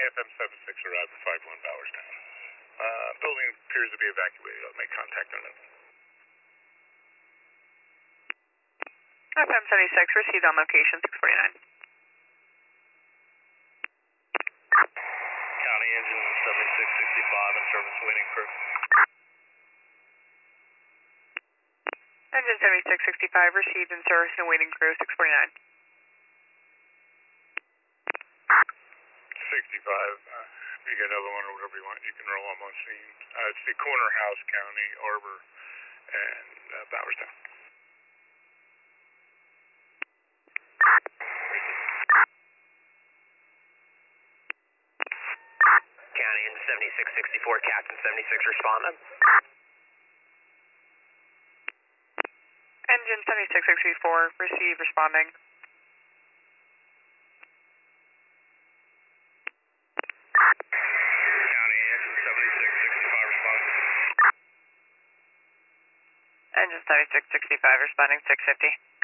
IFM 76 arrived at 51 Bowerstown. Building appears to be evacuated. I'll make contact on it. IFM 76 received on location 649. County engine 7665 in service waiting crew. Engine 7665 received in service and waiting crew 649. 65. If you get another one or whatever you want, you can roll them on scene. It's the corner house, County, Arbor, and Bowerstown. County engine 7664, Captain 76 responding. Engine 7664 received responding. County engine 7665 responding. Engine 7665 responding 650.